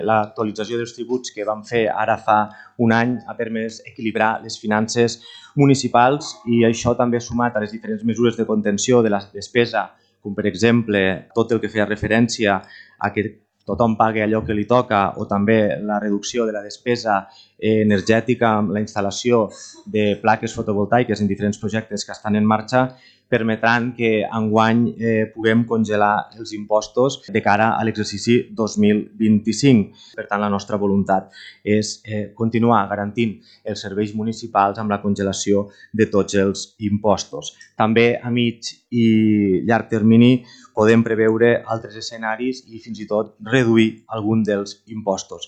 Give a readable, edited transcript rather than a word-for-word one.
L'actualització dels tributs que vam fer ara fa un any ha permès equilibrar les finances municipals i això també sumat a les diferents mesures de contenció de la despesa, com per exemple tot el que feia referència a que tothom pagui allò que li toca o també la reducció de la despesa energètica amb la instal·lació de plaques fotovoltaiques en diferents projectes que estan en marxa, permetran que enguany puguem congelar els impostos de cara a l'exercici 2025. Per tant, la nostra voluntat és continuar garantint els serveis municipals amb la congelació de tots els impostos. També a mig i llarg termini podem preveure altres escenaris i fins i tot reduir algun dels impostos.